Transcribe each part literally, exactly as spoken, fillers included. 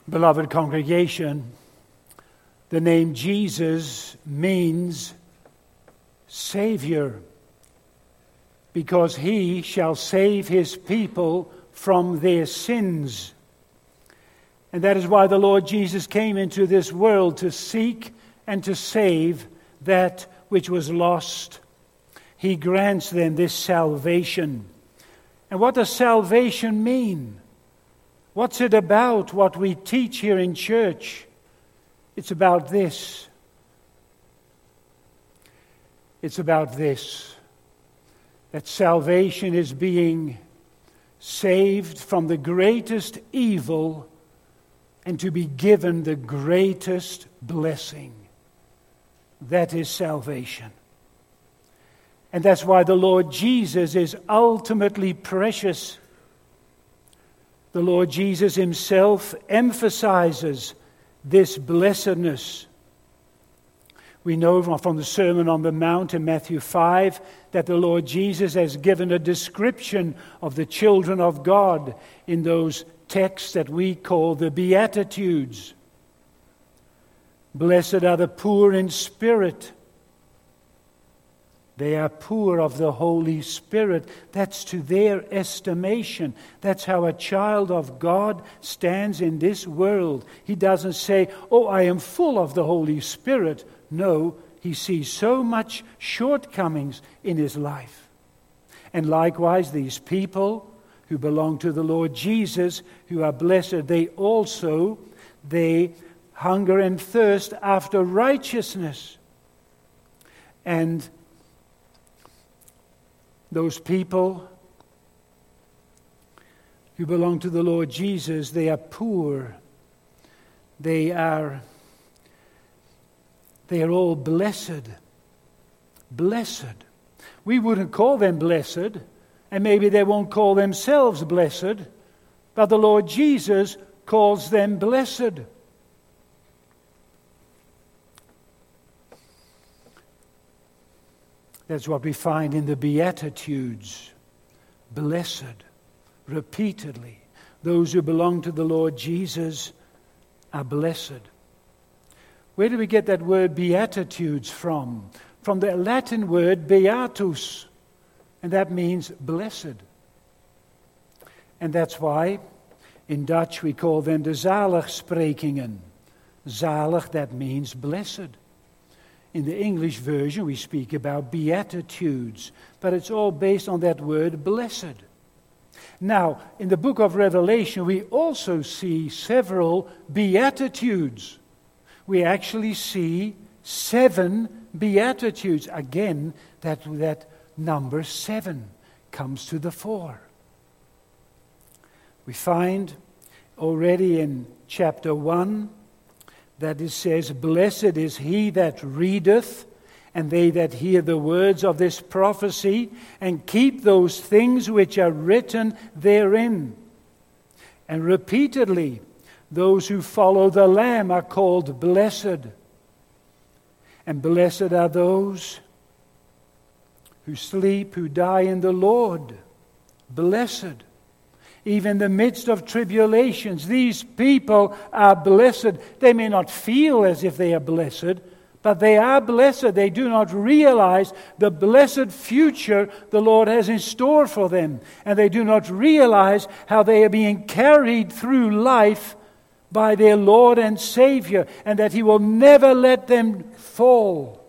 Beloved congregation, the name Jesus means Savior, because he shall save his people from their sins. And that is why the Lord Jesus came into this world, to seek and to save that which was lost. He grants them this salvation. And what does salvation mean? What's it about, what we teach here in church? It's about this. It's about this. That salvation is being saved from the greatest evil and to be given the greatest blessing. That is salvation. And that's why the Lord Jesus is ultimately precious. The Lord Jesus himself emphasizes this blessedness. We know from the Sermon on the Mount in Matthew five that the Lord Jesus has given a description of the children of God in those texts that we call the Beatitudes. Blessed are the poor in spirit. They are poor of the Holy Spirit. That's to their estimation. That's how a child of God stands in this world. He doesn't say, oh, I am full of the Holy Spirit. No, he sees so much shortcomings in his life. And likewise, these people who belong to the Lord Jesus, who are blessed, they also, they hunger and thirst after righteousness. And those people who belong to the Lord Jesus, they are poor. They are, they are all blessed. Blessed. We wouldn't call them blessed, and maybe they won't call themselves blessed, but the Lord Jesus calls them blessed. That's what we find in the Beatitudes. Blessed, repeatedly. Those who belong to the Lord Jesus are blessed. Where do we get that word Beatitudes from? From the Latin word beatus, and that means blessed. And that's why in Dutch we call them the zaligsprekingen. Zalig, that means blessed. In the English version, we speak about Beatitudes, but it's all based on that word, blessed. Now, in the book of Revelation, we also see several Beatitudes. We actually see seven Beatitudes. Again, that, that number seven comes to the fore. We find already in chapter one, that it says, blessed is he that readeth, and they that hear the words of this prophecy, and keep those things which are written therein. And repeatedly, those who follow the Lamb are called blessed. And blessed are those who sleep, who die in the Lord. Blessed. Even in the midst of tribulations, these people are blessed. They may not feel as if they are blessed, but they are blessed. They do not realize the blessed future the Lord has in store for them. And they do not realize how they are being carried through life by their Lord and Savior, and that He will never let them fall.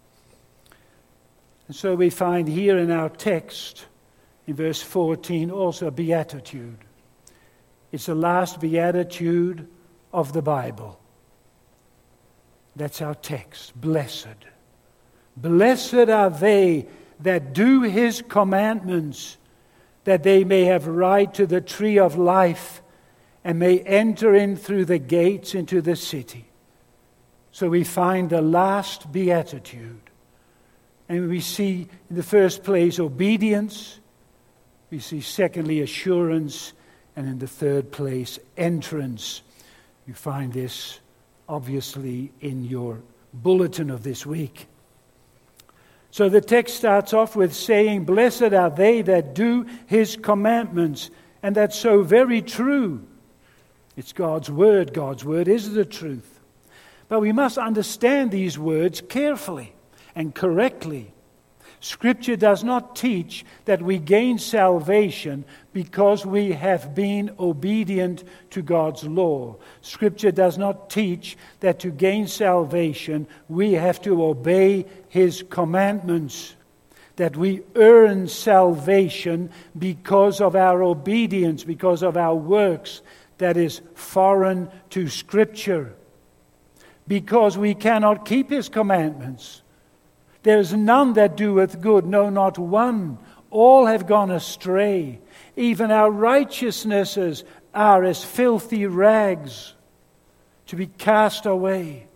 And so we find here in our text, in verse fourteen, also a beatitude. It's the last beatitude of the Bible. That's our text. Blessed. Blessed are they that do His commandments, that they may have right to the tree of life and may enter in through the gates into the city. So we find the last beatitude. And we see in the first place obedience. We see, secondly, assurance, and in the third place, entrance. You find this, obviously, in your bulletin of this week. So the text starts off with saying, blessed are they that do His commandments. And that's so very true. It's God's word. God's word is the truth. But we must understand these words carefully and correctly. Scripture does not teach that we gain salvation because we have been obedient to God's law. Scripture does not teach that to gain salvation we have to obey His commandments, that we earn salvation because of our obedience, because of our works. That is foreign to Scripture. Because we cannot keep His commandments. There is none that doeth good, no, not one. All have gone astray. Even our righteousnesses are as filthy rags, to be cast away.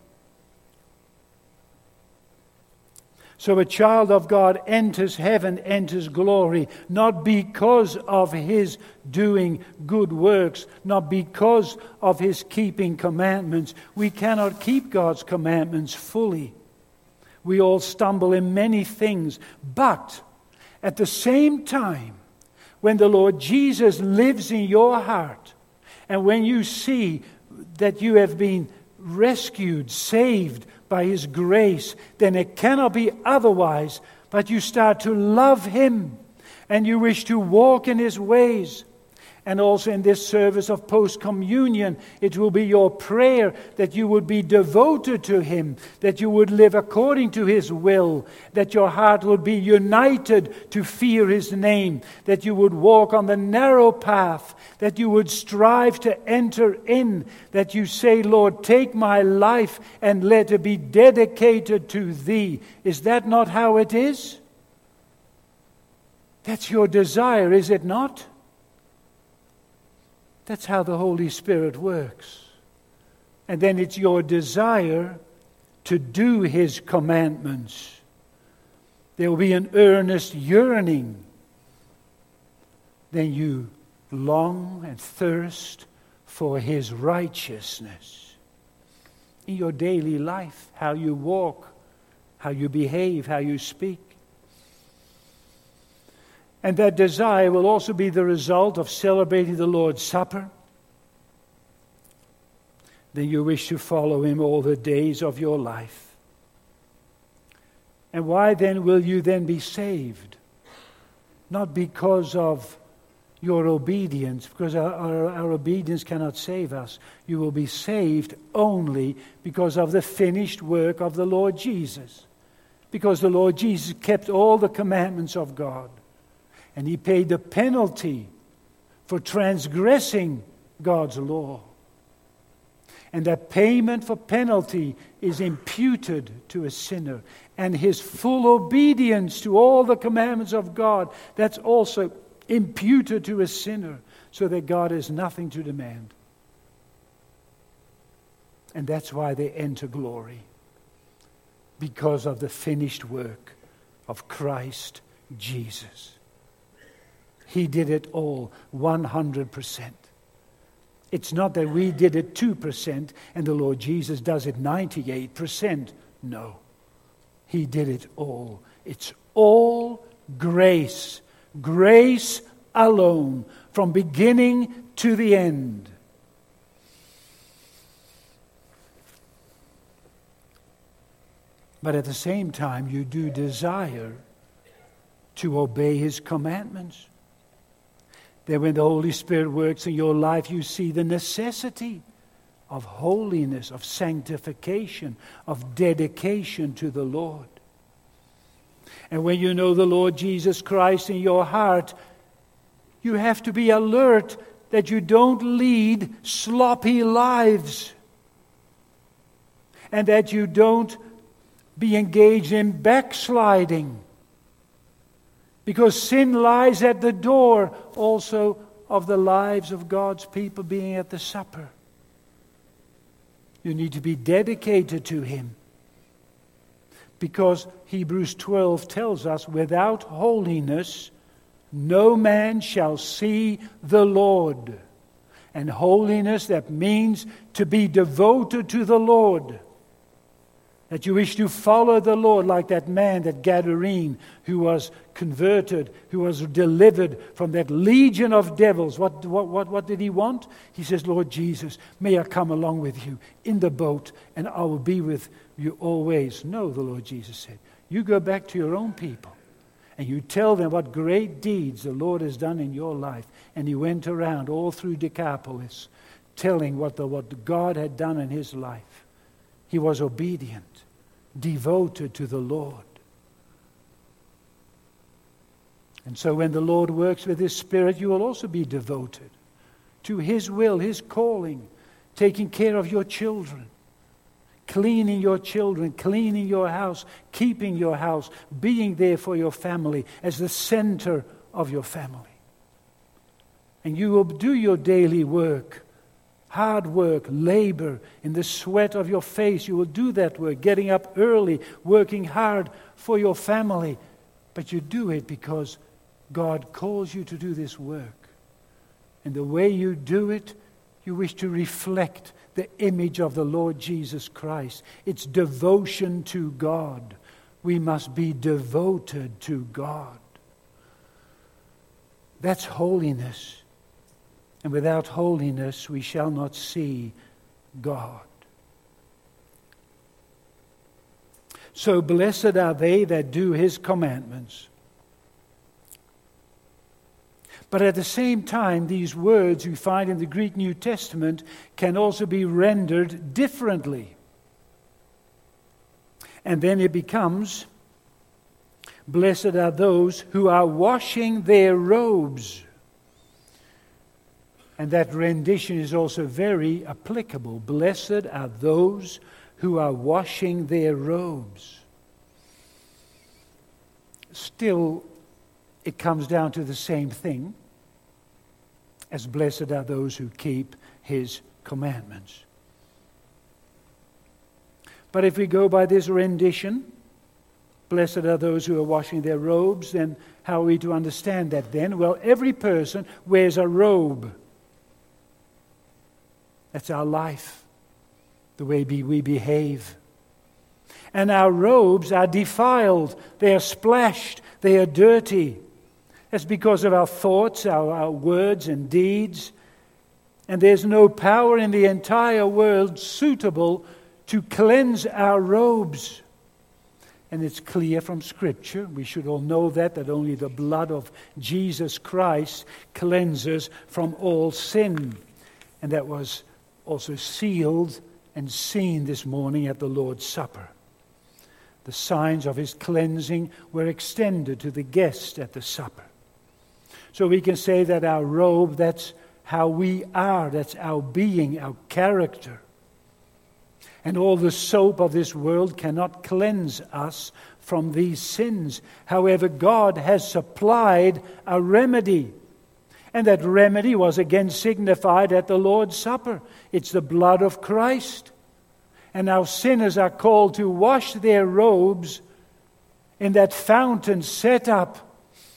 So a child of God enters heaven, enters glory, not because of his doing good works, not because of his keeping commandments. We cannot keep God's commandments fully. We all stumble in many things. But at the same time, when the Lord Jesus lives in your heart, and when you see that you have been rescued, saved by His grace, then it cannot be otherwise, but you start to love Him, and you wish to walk in His ways. And also in this service of post-communion, it will be your prayer that you would be devoted to Him, that you would live according to His will, that your heart would be united to fear His name, that you would walk on the narrow path, that you would strive to enter in, that you say, Lord, take my life and let it be dedicated to Thee. Is that not how it is? That's your desire, is it not? That's how the Holy Spirit works. And then it's your desire to do His commandments. There will be an earnest yearning. Then you long and thirst for His righteousness. In your daily life, how you walk, how you behave, how you speak. And that desire will also be the result of celebrating the Lord's Supper. Then you wish to follow Him all the days of your life. And why then will you then be saved? Not because of your obedience, because our, our, our obedience cannot save us. You will be saved only because of the finished work of the Lord Jesus. Because the Lord Jesus kept all the commandments of God. And He paid the penalty for transgressing God's law. And that payment for penalty is imputed to a sinner. And his full obedience to all the commandments of God, that's also imputed to a sinner, so that God has nothing to demand. And that's why they enter glory. Because of the finished work of Christ Jesus. He did it all, one hundred percent. It's not that we did it two percent and the Lord Jesus does it ninety-eight percent. No. He did it all. It's all grace. Grace alone, from beginning to the end. But at the same time, you do desire to obey His commandments. That when the Holy Spirit works in your life, you see the necessity of holiness, of sanctification, of dedication to the Lord. And when you know the Lord Jesus Christ in your heart, you have to be alert that you don't lead sloppy lives. And that you don't be engaged in backsliding. Because sin lies at the door also of the lives of God's people being at the supper. You need to be dedicated to Him. Because Hebrews twelve tells us, without holiness, no man shall see the Lord. And holiness, that means to be devoted to the Lord. That you wish to follow the Lord like that man, that Gadarene, who was converted, who was delivered from that legion of devils. What, what, what, what did he want? He says, Lord Jesus, may I come along with you in the boat and I will be with you always. No, the Lord Jesus said, you go back to your own people and you tell them what great deeds the Lord has done in your life. And he went around all through Decapolis telling what, the, what God had done in his life. He was obedient, devoted to the Lord. And so when the Lord works with His Spirit, you will also be devoted to His will, His calling, taking care of your children, cleaning your children, cleaning your house, keeping your house, being there for your family as the center of your family. And you will do your daily work. Hard work, labor, in the sweat of your face. You will do that work, getting up early, working hard for your family. But you do it because God calls you to do this work. And the way you do it, you wish to reflect the image of the Lord Jesus Christ. It's devotion to God. We must be devoted to God. That's holiness. And without holiness, we shall not see God. So blessed are they that do His commandments. But at the same time, these words we find in the Greek New Testament can also be rendered differently. And then it becomes, blessed are those who are washing their robes. And that rendition is also very applicable. Blessed are those who are washing their robes. Still, it comes down to the same thing as blessed are those who keep His commandments. But if we go by this rendition, blessed are those who are washing their robes, then how are we to understand that then? Well, every person wears a robe. That's our life, the way we behave. And our robes are defiled, they are splashed, they are dirty. That's because of our thoughts, our, our words and deeds. And there's no power in the entire world suitable to cleanse our robes. And it's clear from Scripture, we should all know that, that only the blood of Jesus Christ cleanses from all sin. And that was also sealed and seen this morning at the Lord's Supper. The signs of His cleansing were extended to the guests at the supper. So we can say that our robe, that's how we are, that's our being, our character. And all the soap of this world cannot cleanse us from these sins. However, God has supplied a remedy. And that remedy was again signified at the Lord's Supper. It's the blood of Christ. And now sinners are called to wash their robes in that fountain set up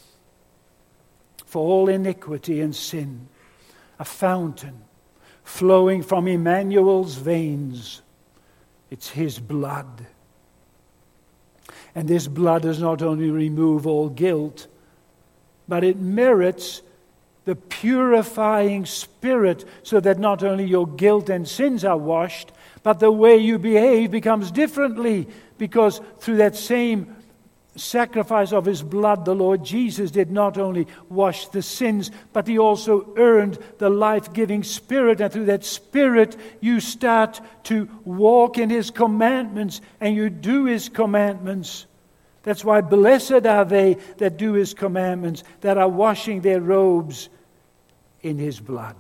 for all iniquity and sin. A fountain flowing from Emmanuel's veins. It's His blood. And this blood does not only remove all guilt, but it merits the purifying Spirit, so that not only your guilt and sins are washed, but the way you behave becomes differently, because through that same sacrifice of His blood, the Lord Jesus did not only wash the sins, but He also earned the life-giving Spirit, and through that Spirit you start to walk in His commandments, and you do His commandments. That's why blessed are they that do His commandments, that are washing their robes in His blood.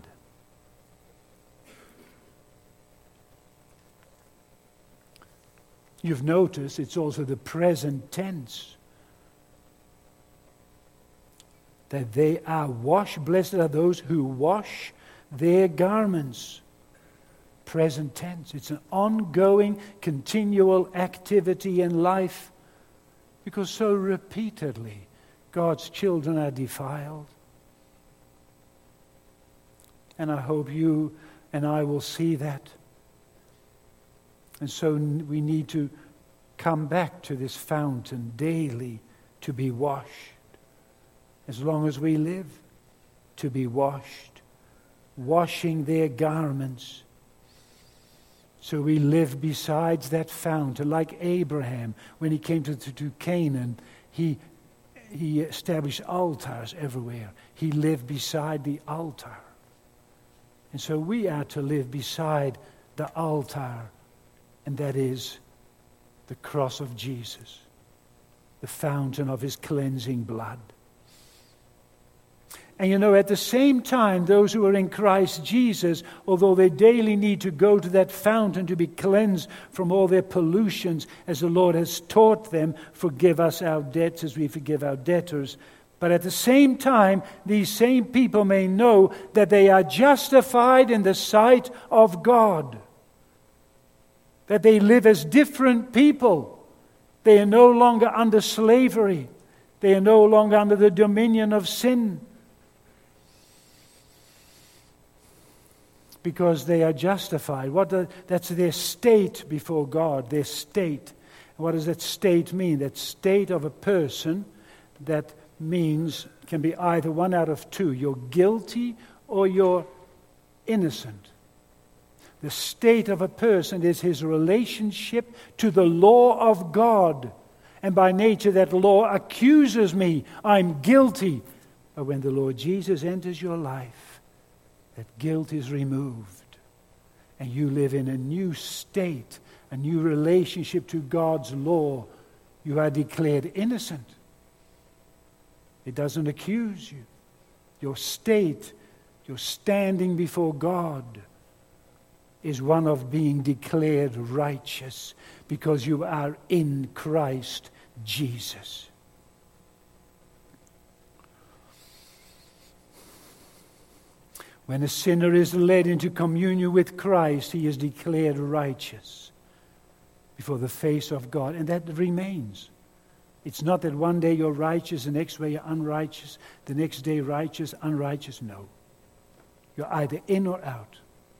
You've noticed it's also the present tense. That they are washed. Blessed are those who wash their garments. Present tense. It's an ongoing, continual activity in life. Because so repeatedly God's children are defiled. And I hope you and I will see that. And so we need to come back to this fountain daily to be washed. As long as we live, to be washed, washing their garments. So we live beside that fountain, like Abraham. When he came to, to, to Canaan, he, he established altars everywhere. He lived beside the altar. And so we are to live beside the altar, and that is the cross of Jesus, the fountain of his cleansing blood. And you know, at the same time, those who are in Christ Jesus, although they daily need to go to that fountain to be cleansed from all their pollutions, as the Lord has taught them, forgive us our debts as we forgive our debtors. But at the same time, these same people may know that they are justified in the sight of God. That they live as different people. They are no longer under slavery. They are no longer under the dominion of sin. Because they are justified. What the, that's their state before God, their state. What does that state mean? That state of a person, that means, can be either one out of two. You're guilty or you're innocent. The state of a person is his relationship to the law of God. And by nature that law accuses me. I'm guilty. But when the Lord Jesus enters your life, that guilt is removed, and you live in a new state, a new relationship to God's law. You are declared innocent. It doesn't accuse you. Your state, your standing before God, is one of being declared righteous because you are in Christ Jesus. When a sinner is led into communion with Christ, he is declared righteous before the face of God. And that remains. It's not that one day you're righteous, the next day you're unrighteous, the next day righteous, unrighteous. No. You're either in or out.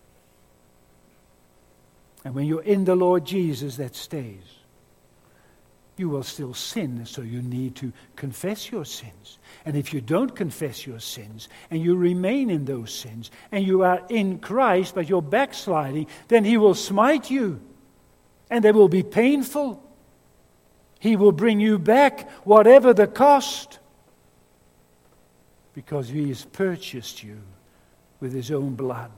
And when you're in the Lord Jesus, that stays. You will still sin, so you need to confess your sins. And if you don't confess your sins, and you remain in those sins, and you are in Christ, but you're backsliding, then he will smite you. And they will be painful. He will bring you back, whatever the cost. Because he has purchased you with his own blood.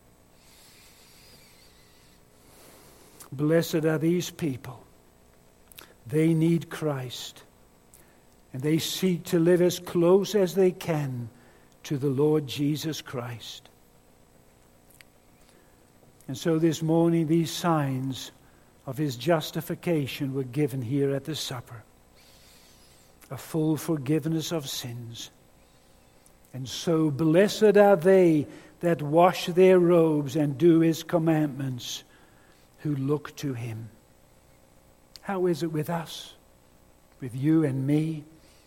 Blessed are these people. They need Christ, and they seek to live as close as they can to the Lord Jesus Christ. And so this morning, these signs of his justification were given here at the supper. A full forgiveness of sins. And so blessed are they that wash their robes and do his commandments, who look to him. How is it with us? With you and me?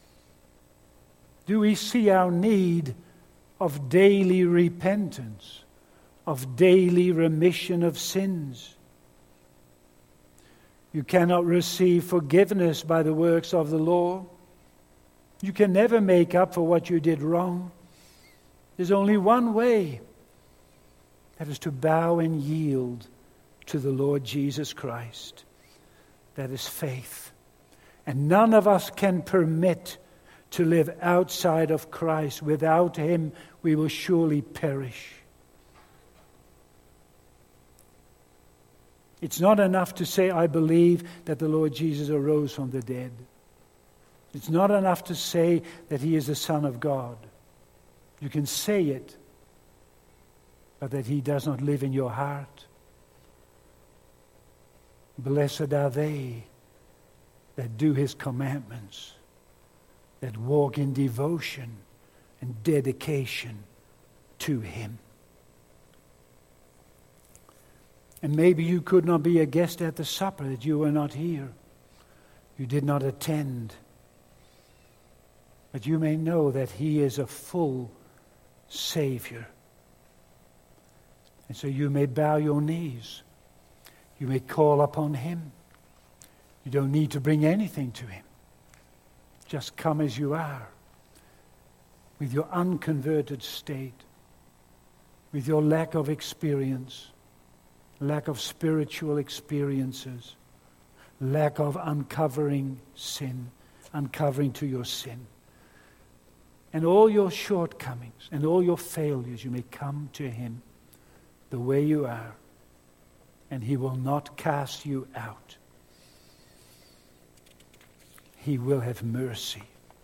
Do we see our need of daily repentance, of daily remission of sins? You cannot receive forgiveness by the works of the law. You can never make up for what you did wrong. There's only one way. That is to bow and yield to the Lord Jesus Christ. That is faith. And none of us can permit to live outside of Christ. Without him, we will surely perish. It's not enough to say, I believe that the Lord Jesus arose from the dead. It's not enough to say that he is the Son of God. You can say it, but that he does not live in your heart. Blessed are they that do his commandments, that walk in devotion and dedication to him. And maybe you could not be a guest at the supper, that you were not here. You did not attend. But you may know that he is a full Savior. And so you may bow your knees. You may call upon him. You don't need to bring anything to him. Just come as you are, with your unconverted state, with your lack of experience, lack of spiritual experiences, lack of uncovering sin, uncovering to your sin. And all your shortcomings and all your failures, you may come to him the way you are, and he will not cast you out. He will have mercy.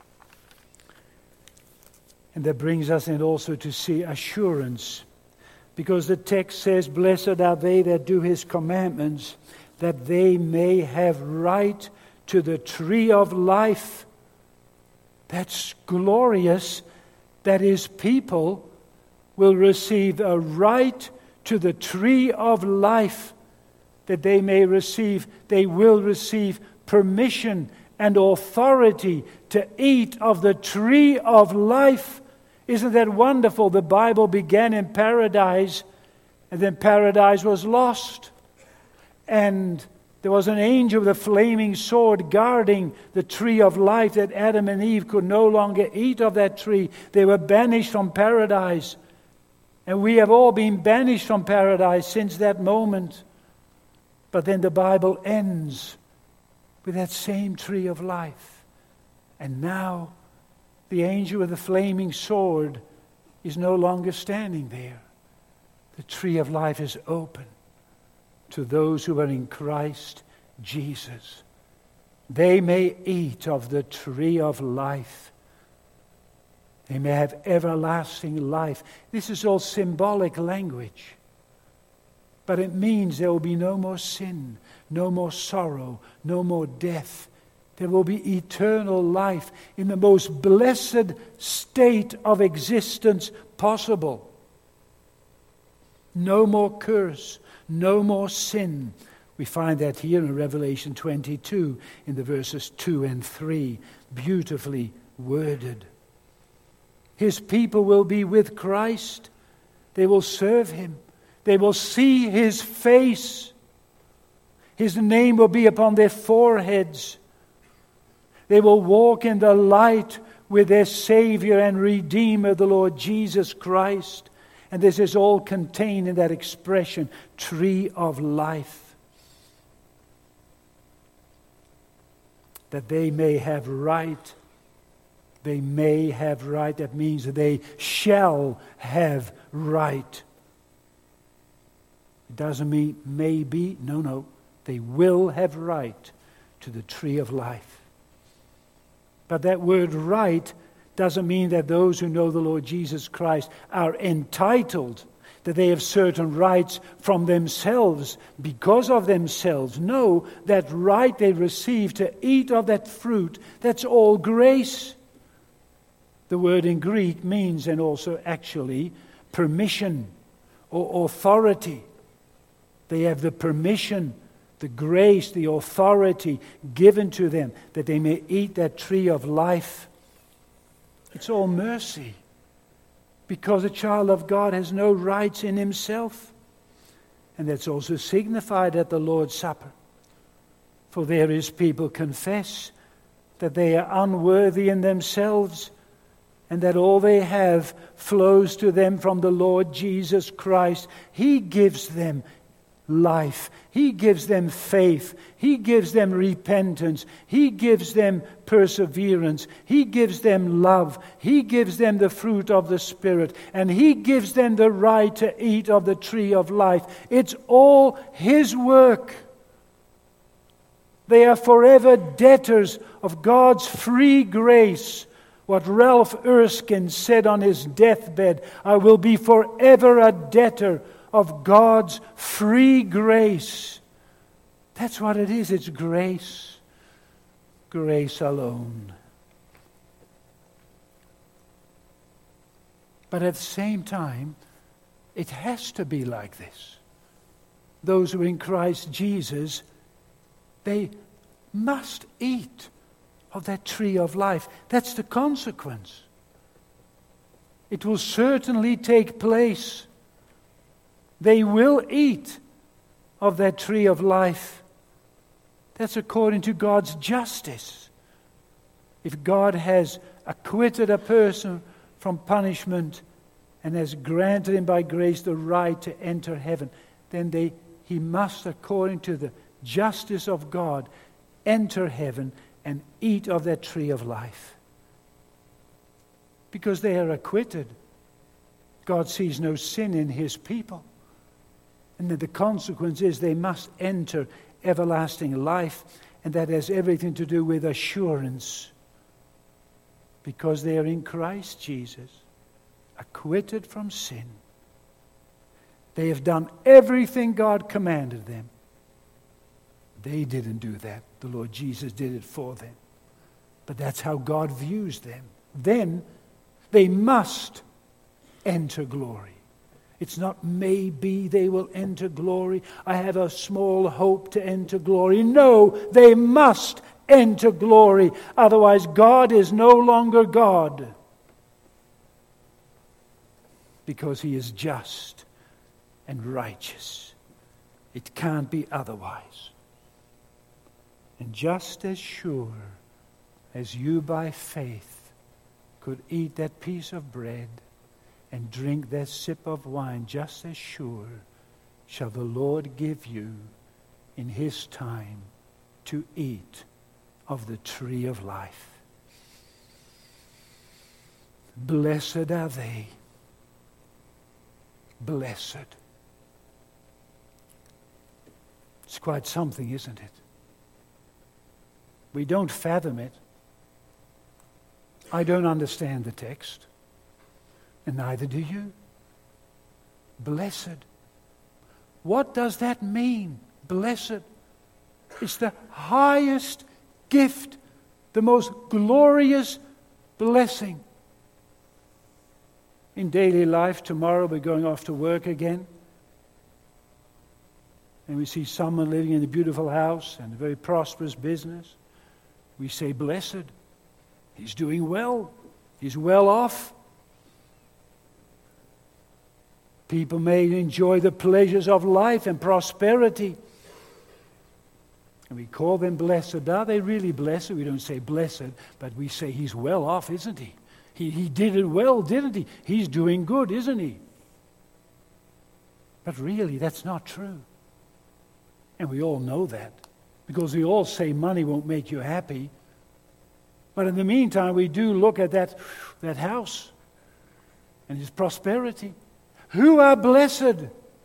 And that brings us then also to see assurance, because the text says, "Blessed are they that do his commandments, that they may have right to the tree of life." That's glorious, that his people will receive a right to the tree of life, that they may receive, they will receive permission and authority to eat of the tree of life. Isn't that wonderful? The Bible began in paradise, and then paradise was lost. And there was an angel with a flaming sword guarding the tree of life, that Adam and Eve could no longer eat of that tree. They were banished from paradise. And we have all been banished from paradise since that moment. But then the Bible ends with that same tree of life. And now the angel with the flaming sword is no longer standing there. The tree of life is open to those who are in Christ Jesus. They may eat of the tree of life. They may have everlasting life. This is all symbolic language. But it means there will be no more sin, no more sorrow, no more death. There will be eternal life in the most blessed state of existence possible. No more curse, no more sin. We find that here in Revelation twenty-two, in the verses two and three, beautifully worded. His people will be with Christ. They will serve him. They will see his face. His name will be upon their foreheads. They will walk in the light with their Savior and Redeemer, the Lord Jesus Christ. And this is all contained in that expression, tree of life. That they may have right. They may have right. That means that they shall have right. It doesn't mean maybe. No, no. They will have right to the tree of life. But that word right doesn't mean that those who know the Lord Jesus Christ are entitled, that they have certain rights from themselves, because of themselves. No, that right they receive to eat of that fruit, that's all grace. The word in Greek means, and also actually, permission or authority. They have the permission, the grace, the authority given to them that they may eat that tree of life. It's all mercy, because a child of God has no rights in himself. And that's also signified at the Lord's Supper. For there his people confess that they are unworthy in themselves, and that all they have flows to them from the Lord Jesus Christ. He gives them life. He gives them faith. He gives them repentance. He gives them perseverance. He gives them love. He gives them the fruit of the Spirit. And He gives them the right to eat of the tree of life. It's all His work. They are forever debtors of God's free grace. What Ralph Erskine said on his deathbed, I will be forever a debtor of God's free grace. That's what it is. It's grace. Grace alone. But at the same time, it has to be like this. Those who are in Christ Jesus, they must eat of that tree of life. That's the consequence. It will certainly take place. They will eat of that tree of life. That's according to God's justice. If God has acquitted a person from punishment and has granted him by grace the right to enter heaven, then they, he must, according to the justice of God, enter heaven and eat of that tree of life. Because they are acquitted. God sees no sin in his people. And the consequence is they must enter everlasting life, and that has everything to do with assurance. Because they are in Christ Jesus, acquitted from sin. They have done everything God commanded them. They didn't do that. The Lord Jesus did it for them. But that's how God views them. Then they must enter glory. It's not maybe they will enter glory. I have a small hope to enter glory. No, they must enter glory. Otherwise, God is no longer God. Because he is just and righteous. It can't be otherwise. And just as sure as you by faith could eat that piece of bread and drink that sip of wine, just as sure shall the Lord give you in his time to eat of the tree of life. Blessed are they. Blessed. It's quite something, isn't it? We don't fathom it. I don't understand the text. And neither do you. Blessed. What does that mean? Blessed. It's the highest gift, the most glorious blessing. In daily life, tomorrow we're going off to work again. And we see someone living in a beautiful house and a very prosperous business. We say, blessed. He's doing well. He's well off. People may enjoy the pleasures of life and prosperity. And we call them blessed. Are they really blessed? We don't say blessed, but we say he's well off, isn't he? He, he did it well, didn't he? He's doing good, isn't he? But really, that's not true. And we all know that. Because we all say money won't make you happy. But in the meantime, we do look at that, that house and his prosperity. Who are blessed?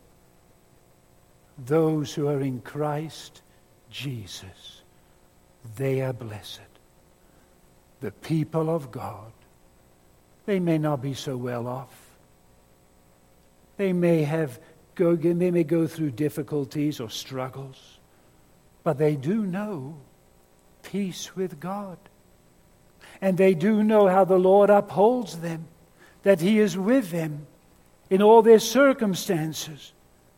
Those who are in Christ Jesus. They are blessed. The people of God. They may not be so well off. They may have go, they may go through difficulties or struggles. But they do know peace with God. And they do know how the Lord upholds them, that he is with them in all their circumstances.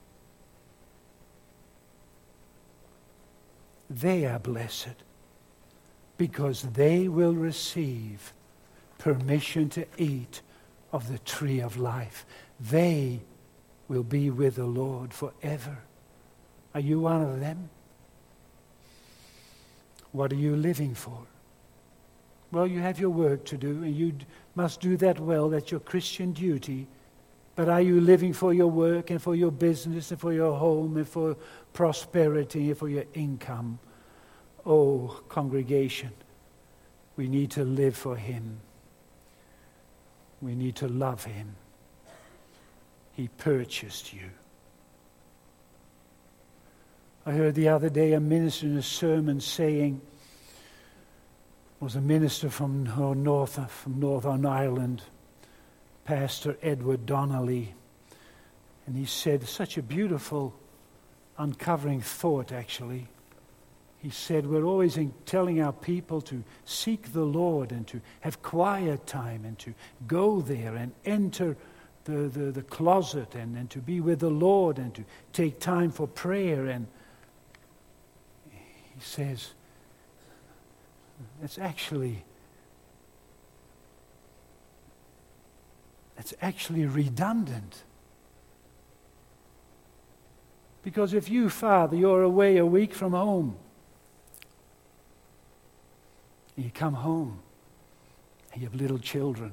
They are blessed because they will receive permission to eat of the tree of life. They will be with the Lord forever. Are you one of them? What are you living for? Well, you have your work to do, and you must do that well. That's your Christian duty. But are you living for your work and for your business and for your home and for prosperity and for your income? Oh, congregation, we need to live for him. We need to love him. He purchased you. I heard the other day a minister in a sermon saying, was a minister from North, from Northern Ireland, Pastor Edward Donnelly, and he said such a beautiful, uncovering thought, actually. He said, we're always in telling our people to seek the Lord and to have quiet time and to go there and enter the, the, the closet and, and to be with the Lord and to take time for prayer. And he says, it's actually it's actually redundant. Because if you, Father, you're away a week from home, And you come home and you have little children.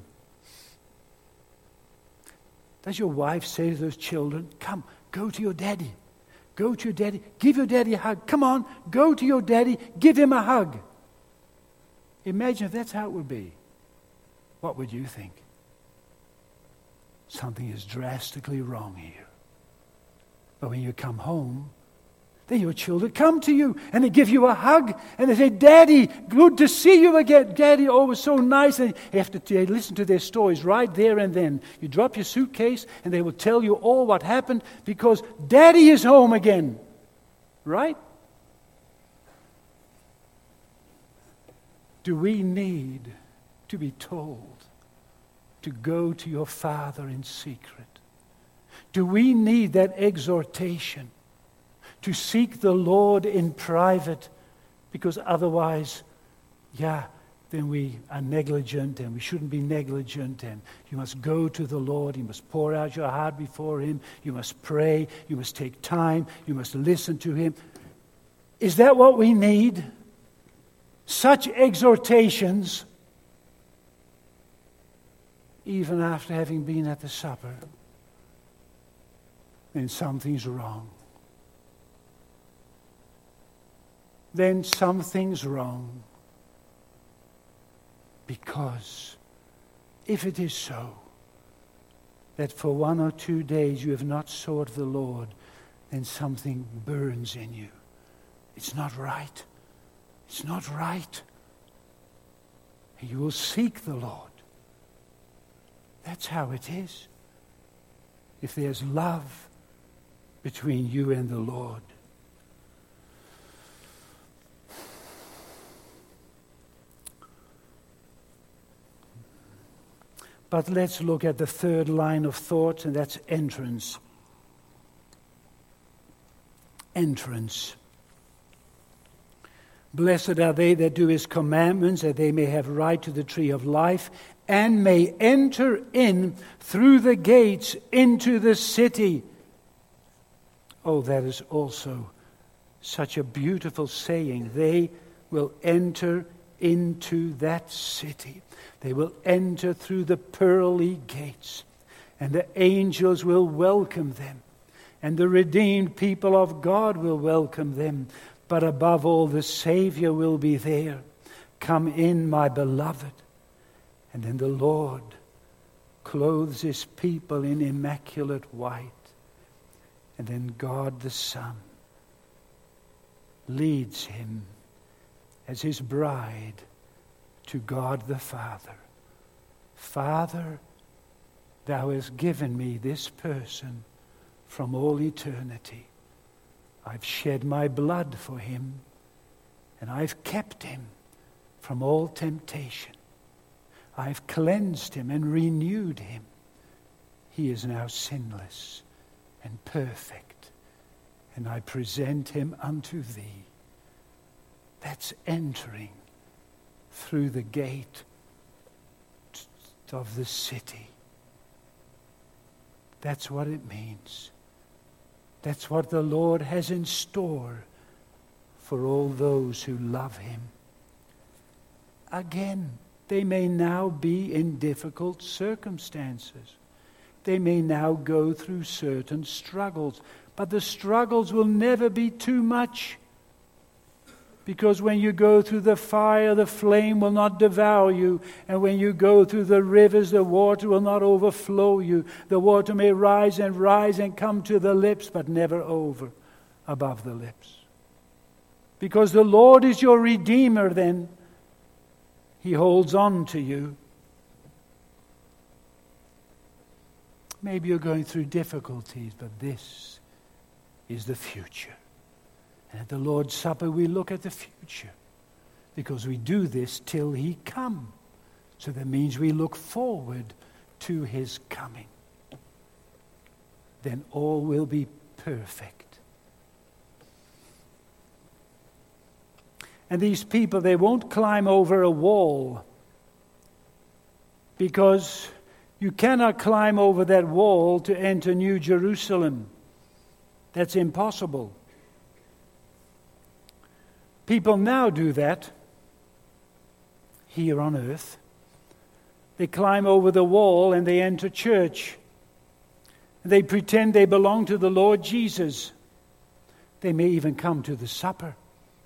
Does your wife say to those children, come, go to your daddy. Go to your daddy. Give your daddy a hug. Come on, go to your daddy. Give him a hug. Imagine if that's how it would be. What would you think? Something is drastically wrong here. But when you come home, then your children come to you and they give you a hug and they say, Daddy, good to see you again. Daddy, oh, it was so nice. And you have to listen to their stories right there and then. You drop your suitcase and they will tell you all what happened because Daddy is home again. Right? Do we need to be told to go to your Father in secret? Do we need that exhortation to seek the Lord in private? Because otherwise, yeah, then we are negligent and we shouldn't be negligent. And you must go to the Lord. You must pour out your heart before Him. You must pray. You must take time. You must listen to Him. Is that what we need? Such exhortations, even after having been at the supper, then something's wrong. Then something's wrong. Because if it is so, that for one or two days you have not sought the Lord, then something burns in you. It's not right. It's not right. You will seek the Lord. That's how it is. If there's love between you and the Lord. But let's look at the third line of thought, and that's entrance. Entrance. Blessed are they that do His commandments, that they may have right to the tree of life, and may enter in through the gates into the city. Oh, that is also such a beautiful saying. They will enter into that city. They will enter through the pearly gates, and the angels will welcome them, and the redeemed people of God will welcome them. But above all, the Savior will be there. Come in, my beloved. And then the Lord clothes His people in immaculate white. And then God the Son leads Him as His bride to God the Father. Father, Thou hast given me this person from all eternity. I've shed my blood for him, and I've kept him from all temptation. I've cleansed him and renewed him. He is now sinless and perfect, and I present him unto thee. That's entering through the gate of the city. That's what it means. That's what the Lord has in store for all those who love Him. Again, they may now be in difficult circumstances. They may now go through certain struggles. But the struggles will never be too much. Because when you go through the fire, the flame will not devour you. And when you go through the rivers, the water will not overflow you. The water may rise and rise and come to the lips, but never over above the lips. Because the Lord is your Redeemer then. He holds on to you. Maybe you're going through difficulties, but this is the future. And at the Lord's Supper, we look at the future because we do this till He come. So that means we look forward to His coming. Then all will be perfect. And these people, they won't climb over a wall because you cannot climb over that wall to enter New Jerusalem. That's impossible. People now do that. here on earth. They climb over the wall and they enter church. They pretend they belong to the Lord Jesus. They may even come to the supper.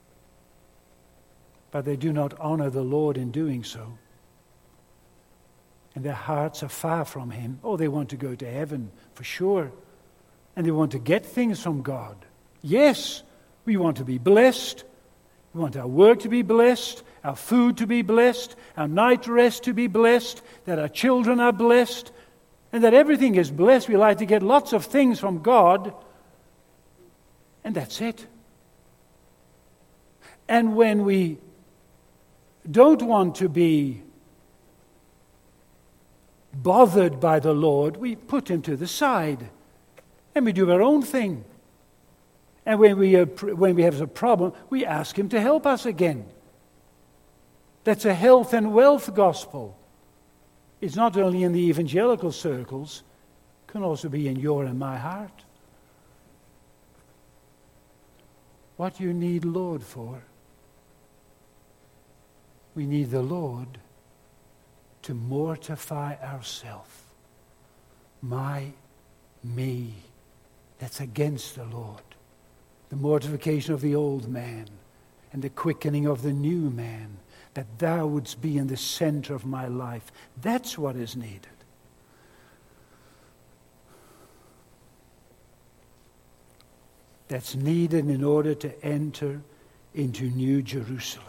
But they do not honor the Lord in doing so. And their hearts are far from Him. Oh, they want to go to heaven, for sure. And they want to get things from God. Yes, we want to be blessed. We want our work to be blessed, our food to be blessed, our night rest to be blessed, that our children are blessed, and that everything is blessed. We like to get lots of things from God, and that's it. And when we don't want to be bothered by the Lord, we put Him to the side, and we do our own thing. And when we, uh, when we have a problem, we ask Him to help us again. That's a health and wealth gospel. It's not only in the evangelical circles, it can also be in your and my heart. What you need Lord for? We need the Lord to mortify ourselves. My, me. That's against the Lord. The mortification of the old man and the quickening of the new man, that thou wouldst be in the center of my life. That's what is needed. That's needed in order to enter into New Jerusalem.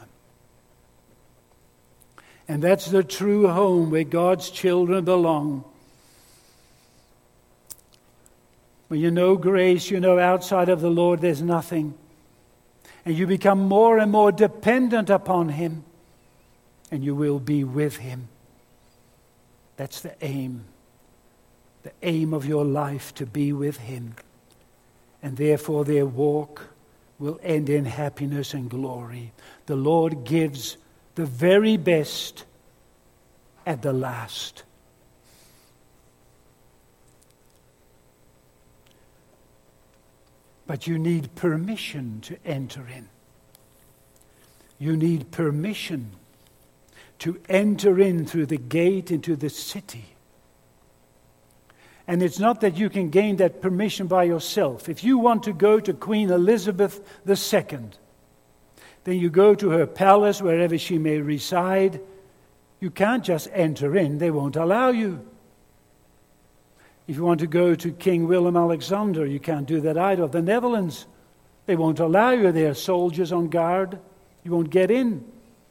And that's the true home where God's children belong. When you know grace, you know outside of the Lord there's nothing. And you become more and more dependent upon Him. And you will be with Him. That's the aim. The aim of your life, to be with Him. And therefore their walk will end in happiness and glory. The Lord gives the very best at the last. But you need permission to enter in. You need permission to enter in through the gate into the city. And it's not that you can gain that permission by yourself. If you want to go to Queen Elizabeth the Second, then you go to her palace, wherever she may reside. You can't just enter in. They won't allow you. If you want to go to King Willem-Alexander, you can't do that either. Of the Netherlands, they won't allow you. There are soldiers on guard. You won't get in.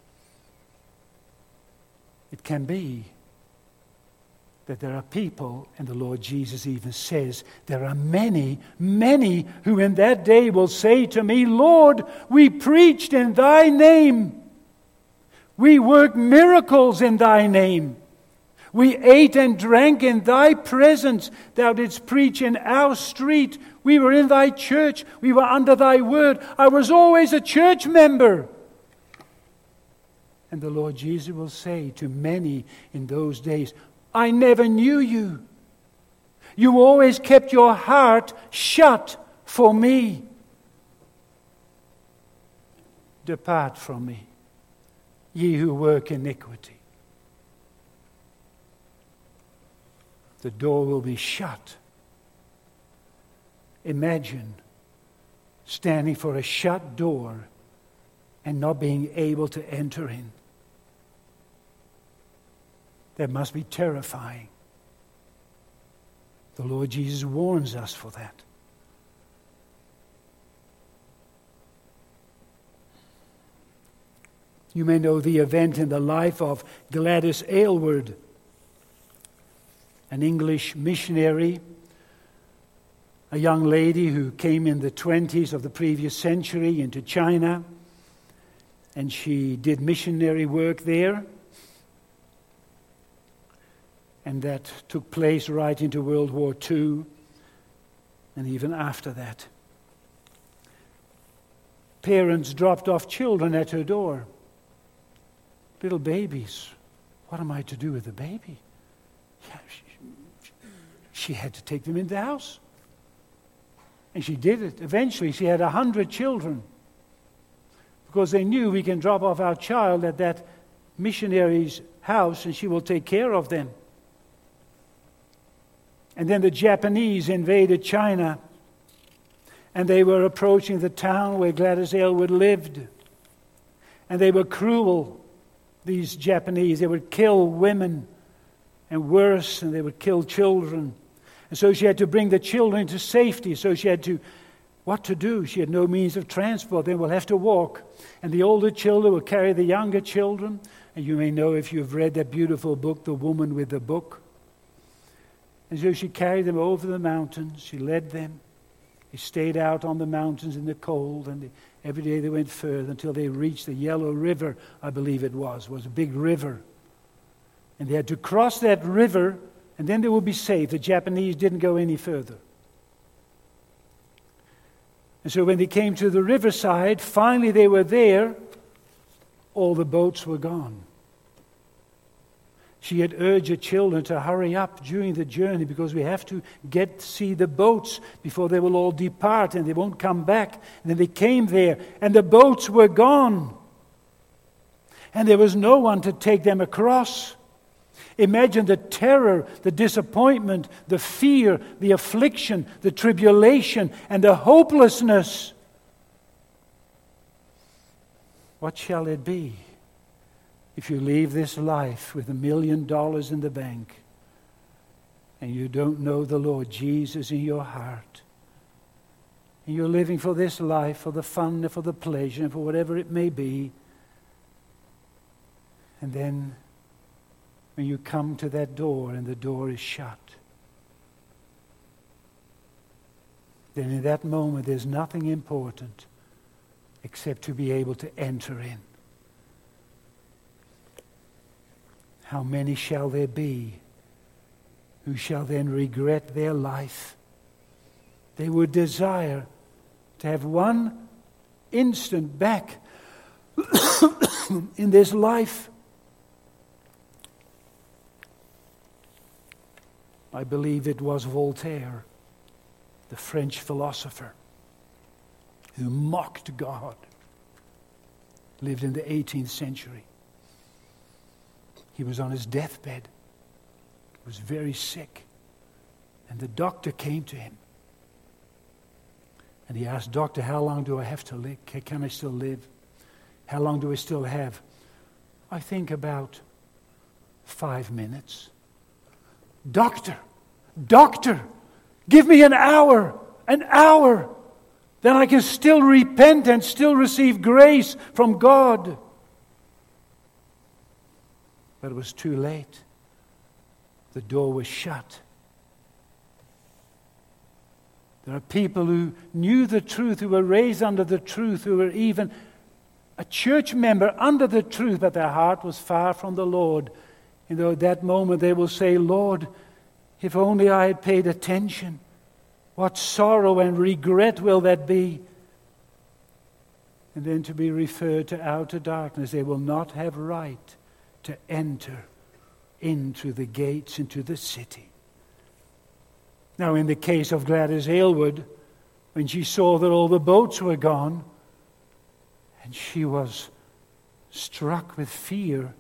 It can be that there are people, and the Lord Jesus even says, there are many, many who in that day will say to me, Lord, we preached in thy name. We worked miracles in thy name. We ate and drank in thy presence. Thou didst preach in our street. We were in thy church. We were under thy word. I was always a church member. And the Lord Jesus will say to many in those days, I never knew you. You always kept your heart shut for me. Depart from me, ye who work iniquity. The door will be shut. Imagine standing for a shut door and not being able to enter in. That must be terrifying. The Lord Jesus warns us for that. You may know the event in the life of Gladys Aylward, an English missionary, a young lady who came in the twenties of the previous century into China, and she did missionary work there. And that took place right into World War Two, and even after that. Parents dropped off children at her door. Little babies. What am I to do with the baby? Yeah, she, she had to take them in the house. And she did it. Eventually, she had a hundred children. Because they knew we can drop off our child at that missionary's house and she will take care of them. And then the Japanese invaded China, and they were approaching the town where Gladys Aylward lived. And they were cruel, these Japanese. They would kill women, and worse, and they would kill children. And so she had to bring the children to safety. So she had to, what to do? She had no means of transport. They will have to walk. And the older children will carry the younger children. And you may know, if you've read that beautiful book, The Woman with the Book. And so she carried them over the mountains. She led them. They stayed out on the mountains in the cold. And they, every day they went further until they reached the Yellow River, I believe it was. It was a big river. And they had to cross that river, and then they would be safe. The Japanese didn't go any further. And so when they came to the riverside, finally they were there, all the boats were gone. She had urged her children to hurry up during the journey because we have to get to see the boats before they will all depart and they won't come back. And then they came there, and the boats were gone. And there was no one to take them across. Imagine the terror, the disappointment, the fear, the affliction, the tribulation, and the hopelessness. What shall it be if you leave this life with a million dollars in the bank and you don't know the Lord Jesus in your heart? And you're living for this life, for the fun, and for the pleasure, and for whatever it may be. And then when you come to that door and the door is shut, then in that moment there's nothing important except to be able to enter in. How many shall there be who shall then regret their life? They would desire to have one instant back in this life. I believe it was Voltaire, the French philosopher, who mocked God, lived in the eighteenth century. He was on his deathbed. He was very sick. And the doctor came to him. And he asked, "Doctor, how long do I have to live? Can I still live? How long do I still have?" "I think about five minutes." "Doctor, doctor, give me an hour, an hour. Then I can still repent and still receive grace from God." But it was too late. The door was shut. There are people who knew the truth, who were raised under the truth, who were even a church member under the truth, but their heart was far from the Lord. And though at that moment they will say, "Lord, if only I had paid attention, what sorrow and regret will that be?" And then to be referred to outer darkness, they will not have right to enter into the gates, into the city. Now, in the case of Gladys Aylward, when she saw that all the boats were gone, and she was struck with fear,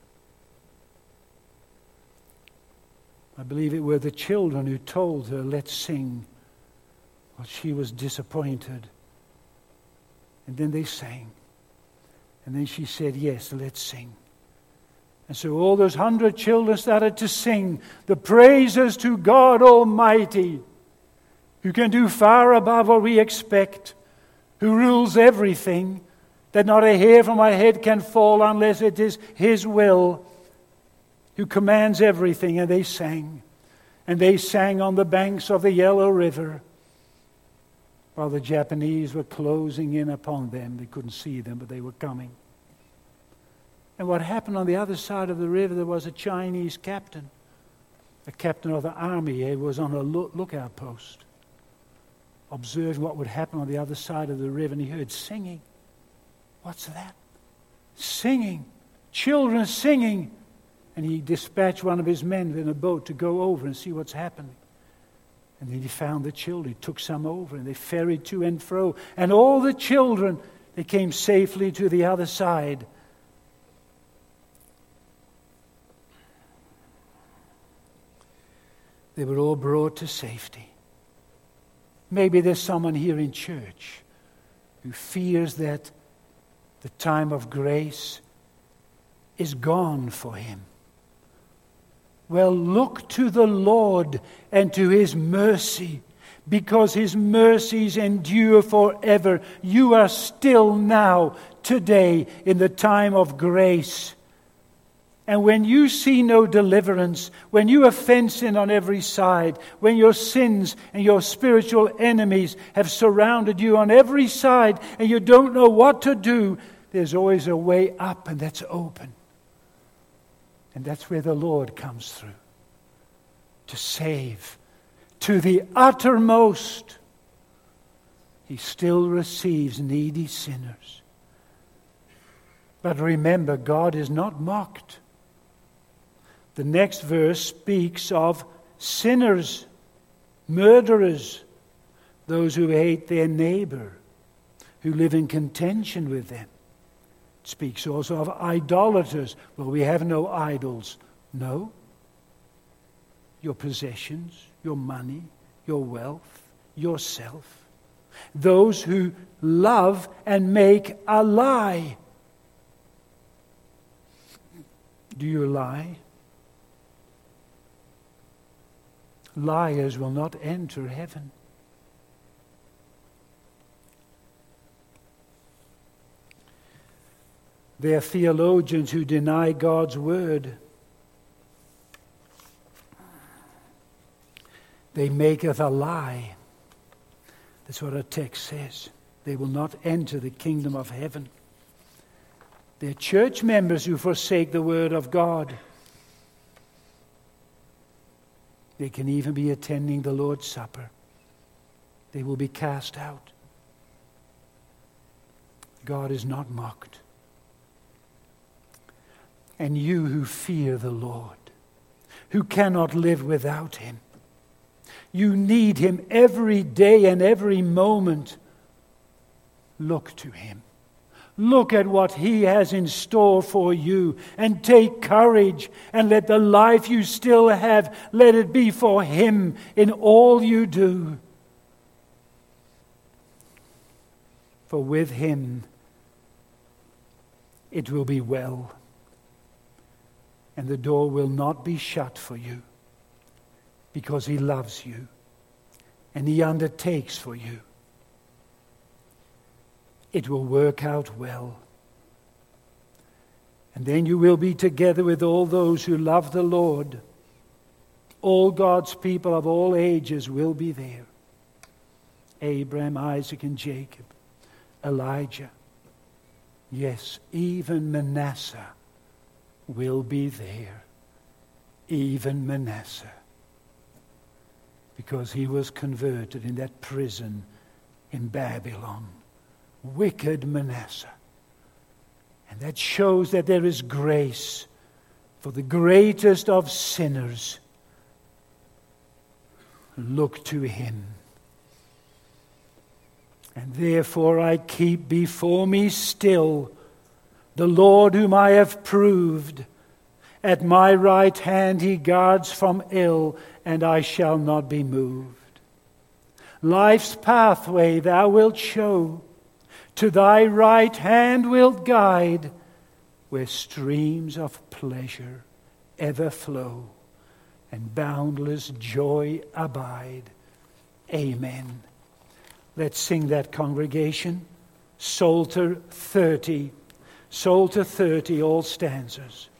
I believe it were the children who told her, "Let's sing." Well, she was disappointed. And then they sang. And then she said, "Yes, let's sing." And so all those hundred children started to sing the praises to God Almighty, who can do far above what we expect, who rules everything, that not a hair from our head can fall unless it is His will, who commands everything. And they sang. And they sang on the banks of the Yellow River, while the Japanese were closing in upon them. They couldn't see them, but they were coming. And what happened on the other side of the river, there was a Chinese captain, a captain of the army. He was on a look, lookout post, observing what would happen on the other side of the river, and he heard singing. What's that? Singing. Children singing. And he dispatched one of his men in a boat to go over and see what's happening. And then he found the children. He took some over, and they ferried to and fro. And all the children, they came safely to the other side. they were all brought to safety. Maybe there's someone here in church who fears that the time of grace is gone for him. Well, look to the Lord and to His mercy, because His mercies endure forever. You are still now, today, in the time of grace. And when you see no deliverance, when you are fenced in on every side, when your sins and your spiritual enemies have surrounded you on every side and you don't know what to do, there's always a way up, and that's open. And that's where the Lord comes through to save to the uttermost. He still receives needy sinners. But remember, God is not mocked. The next verse speaks of sinners, murderers, those who hate their neighbor, who live in contention with them. It speaks also of idolaters. Well, we have no idols. No. Your possessions, your money, your wealth, yourself. Those who love and make a lie. Do you lie? Liars will not enter heaven. There are theologians who deny God's word. They maketh a lie. That's what our text says. They will not enter the kingdom of heaven. They're church members who forsake the word of God. They can even be attending the Lord's Supper. They will be cast out. God is not mocked. And you who fear the Lord, who cannot live without Him, you need Him every day and every moment. Look to Him. Look at what He has in store for you and take courage, and let the life you still have, let it be for Him in all you do. For with Him it will be well, and the door will not be shut for you, because He loves you and He undertakes for you. It will work out well. And then you will be together with all those who love the Lord. All God's people of all ages will be there. Abraham, Isaac, and Jacob. Elijah. Yes, even Manasseh will be there. Even Manasseh. Because he was converted in that prison in Babylon. Wicked Manasseh. And that shows that there is grace for the greatest of sinners. Look to Him. And therefore I keep before me still the Lord whom I have proved. At my right hand He guards from ill, and I shall not be moved. Life's pathway Thou wilt show. To Thy right hand wilt guide, where streams of pleasure ever flow, and boundless joy abide. Amen. Let's sing that, congregation. Psalter thirty. Psalter thirty, all stanzas.